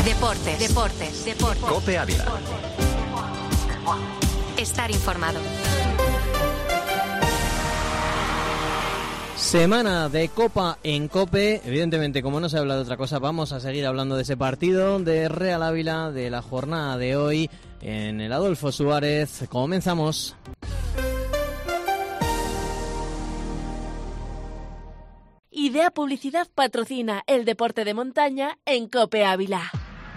Deportes. COPE Ávila. Estar informado. Semana de Copa en COPE. Evidentemente, como no se habla de otra cosa, vamos a seguir hablando de ese partido de Real Ávila, de la jornada de hoy en el Adolfo Suárez. Comenzamos. Idea Publicidad patrocina el deporte de montaña en COPE Ávila.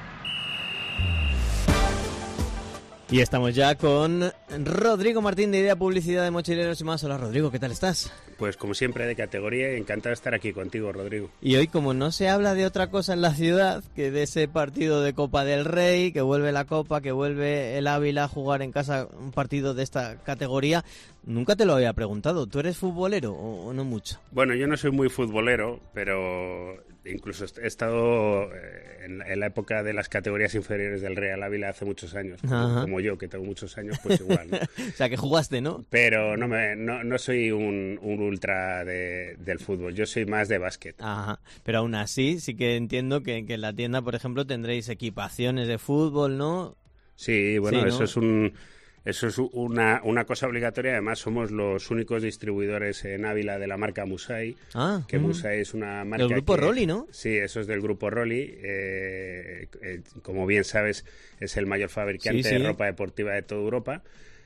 Y estamos ya con Rodrigo Martín de Idea Publicidad de Mochileros y más. Hola Rodrigo, ¿qué tal estás? Pues como siempre de categoría y encantado de estar aquí contigo, Rodrigo. Y hoy, como no se habla de otra cosa en la ciudad que de ese partido de Copa del Rey, que vuelve la Copa, que vuelve el Ávila a jugar en casa un partido de esta categoría, nunca te lo había preguntado. ¿Tú eres futbolero o no mucho? Bueno, yo no soy muy futbolero, pero incluso he estado en la época de las categorías inferiores del Real Ávila hace muchos años. Como yo, que tengo muchos años, pues igual, ¿no? O sea, que jugaste, ¿no? Pero no soy un ultra del fútbol, yo soy más de básquet. Ajá, pero aún así sí que entiendo que en la tienda, por ejemplo, tendréis equipaciones de fútbol, ¿no? Sí, bueno, sí, ¿no? Eso es una cosa obligatoria. Además, somos los únicos distribuidores en Ávila de la marca Musai. Que Musai es una marca... Del grupo Rolly, ¿no? Sí, eso es del grupo Rolly. Como bien sabes, es el mayor fabricante de ropa deportiva de toda Europa.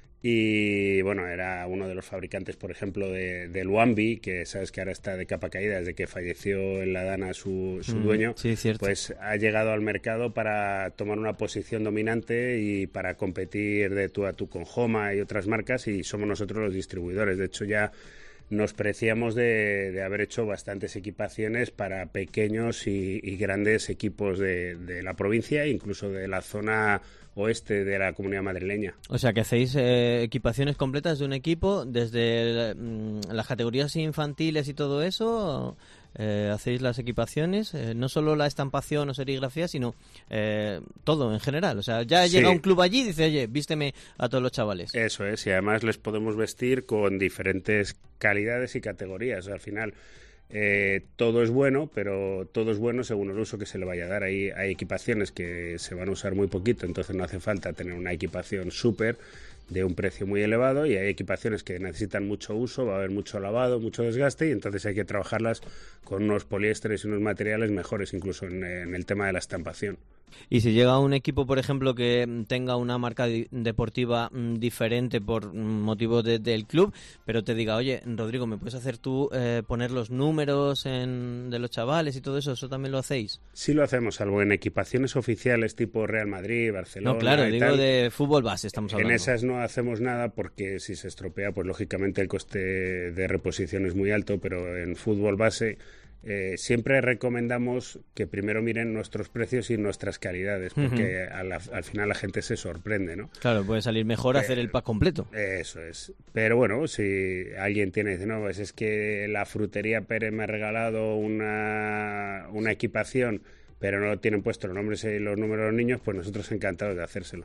Y bueno, era uno de los fabricantes, por ejemplo, del Wambi, que sabes que ahora está de capa caída desde que falleció en La Dana su dueño. Sí, cierto. Pues ha llegado al mercado para tomar una posición dominante y para competir de tú a tú con Homa y otras marcas, y somos nosotros los distribuidores. De hecho, ya nos preciamos de haber hecho bastantes equipaciones para pequeños y grandes equipos de la provincia, incluso de la zona oeste de la Comunidad Madrileña. O sea, que hacéis equipaciones completas de un equipo desde las categorías infantiles y todo eso. Hacéis las equipaciones, no solo la estampación o serigrafía, sino todo en general. O sea, ya llega un club allí y dice, oye, vísteme a todos los chavales. Eso es, y además les podemos vestir con diferentes calidades y categorías. O sea, al final todo es bueno, pero todo es bueno según el uso que se le vaya a dar. Hay equipaciones que se van a usar muy poquito, entonces no hace falta tener una equipación súper de un precio muy elevado, y hay equipaciones que necesitan mucho uso, va a haber mucho lavado, mucho desgaste, y entonces hay que trabajarlas con unos poliésteres y unos materiales mejores, incluso en el tema de la estampación. Y si llega un equipo, por ejemplo, que tenga una marca deportiva diferente por motivo del club, pero te diga, oye, Rodrigo, ¿me puedes hacer tú poner los números de los chavales y todo eso? ¿Eso también lo hacéis? Sí lo hacemos, salvo en equipaciones oficiales tipo Real Madrid, Barcelona... No, claro, digo tal. De fútbol base estamos hablando. En esas no hacemos nada porque si se estropea, pues lógicamente el coste de reposición es muy alto, pero en fútbol base... siempre recomendamos que primero miren nuestros precios y nuestras calidades, porque al final la gente se sorprende, ¿no? Claro, puede salir mejor hacer el pack completo. Eso es. Pero bueno, si alguien dice, no, pues es que la frutería Pérez me ha regalado una equipación, pero no tienen puesto los nombres y los números de los niños, pues nosotros encantados de hacérselo.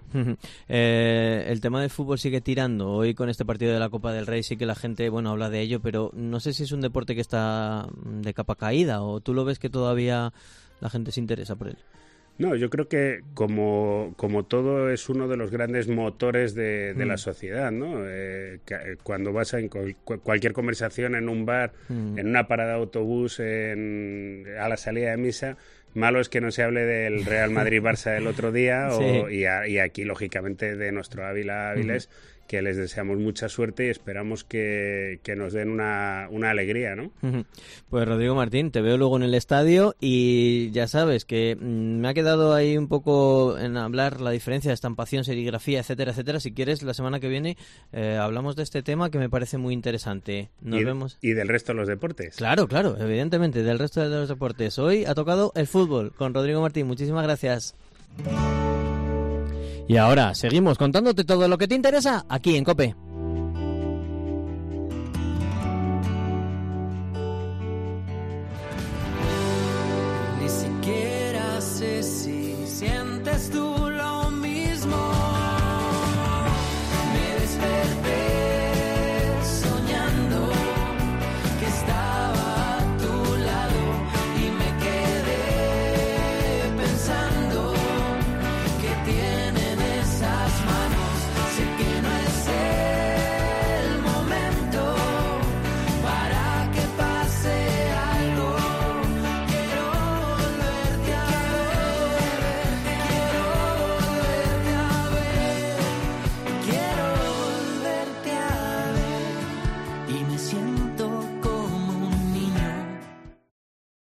El tema del fútbol sigue tirando. Hoy con este partido de la Copa del Rey sí que la gente, bueno, habla de ello, pero no sé si es un deporte que está de capa caída, o tú lo ves que todavía la gente se interesa por él. No, yo creo que como todo es uno de los grandes motores de la sociedad, ¿no? Cuando vas en cualquier conversación en un bar, en una parada de autobús, a la salida de misa, malo es que no se hable del Real Madrid-Barça del otro día, y aquí, lógicamente, de nuestro Ávila Áviles, que les deseamos mucha suerte y esperamos que nos den una alegría, ¿no? Pues Rodrigo Martín, te veo luego en el estadio, y ya sabes que me ha quedado ahí un poco en hablar la diferencia de estampación, serigrafía, etcétera, etcétera. Si quieres, la semana que viene hablamos de este tema que me parece muy interesante. Nos vemos. Y del resto de los deportes. Claro, evidentemente, del resto de los deportes. Hoy ha tocado el fútbol con Rodrigo Martín. Muchísimas gracias. Y ahora seguimos contándote todo lo que te interesa aquí en COPE. Ni siquiera sé si sientes tú